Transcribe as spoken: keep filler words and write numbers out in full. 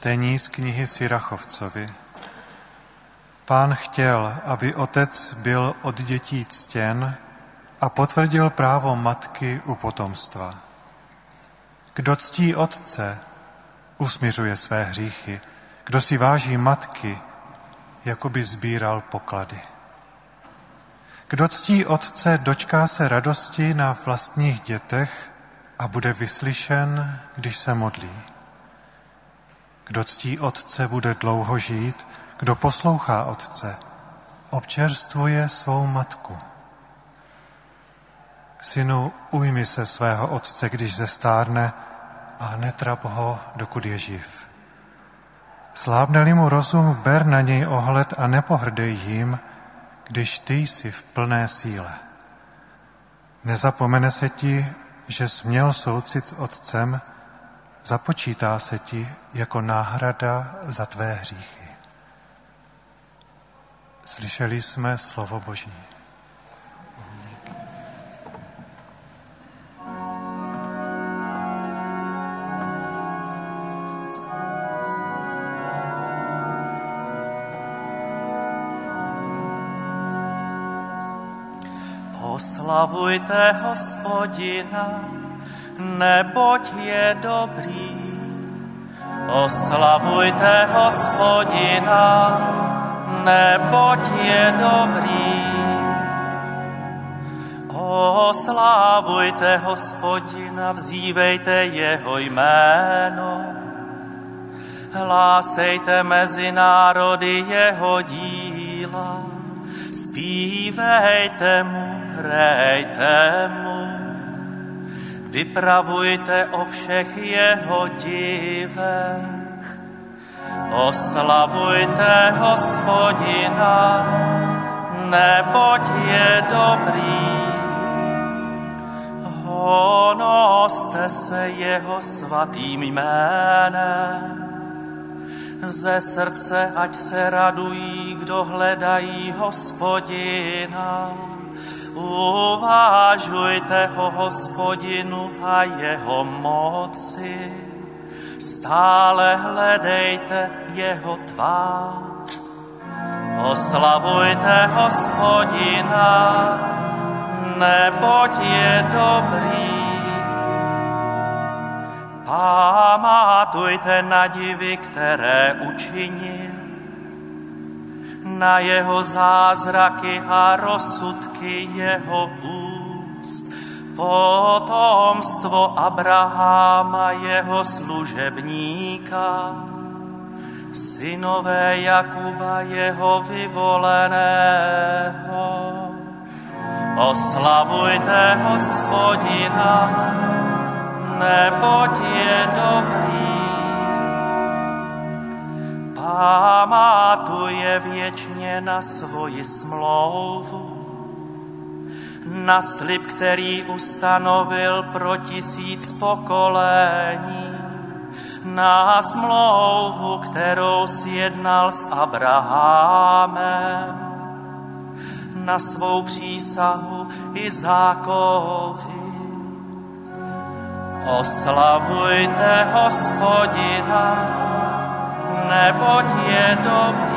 Čtení z knihy Sirachovcovi. Pán chtěl, aby otec byl od dětí ctěn a potvrdil právo matky u potomstva. Kdo ctí otce, usmiřuje své hříchy. Kdo si váží matky, jako by sbíral poklady. Kdo ctí otce, dočká se radosti na vlastních dětech a bude vyslyšen, když se modlí. Kdo ctí otce, bude dlouho žít, kdo poslouchá otce, občerstvuje svou matku. Synu, ujmi se svého otce, když zestárne, a netrap ho, dokud je živ. Slábne-li mu rozum, ber na něj ohled a nepohrdej jim, když ty jsi v plné síle. Nezapomene se ti, že jsi měl soucit s otcem, započítá se ti jako náhrada za tvé hříchy. Slyšeli jsme slovo Boží. Oslavujte Hospodina, neboť je dobrý. Oslavujte Hospodina, neboť je dobrý. Oslavujte Hospodina, vzívejte jeho jméno. Hlásejte mezi národy jeho díla. Zpívejte mu, hrajte mu, vypravujte o všech jeho divech. Oslavujte Hospodina, neboť je dobrý. Honoste se jeho svatým jménem. Ze srdce ať se radují, kdo hledají Hospodina. Uvážujte o Hospodinu a jeho moci. Stále hledejte jeho tvář. Oslavujte Hospodina, neboť je dobrý. Pamatujte na divy, které učinil, na jeho zázraky a rozsudky jeho úst, potomstvo Abraháma, jeho služebníka, synové Jakuba, jeho vyvoleného. Oslavujte Hospodina, neboť je dobrý. Pamatuje věčně na svoji smlouvu, na slib, který ustanovil pro tisíc pokolení, na smlouvu, kterou sjednal s Abrahamem, na svou přísahu Izákovi. Oslavujte Hospodina, neboť je dobrý.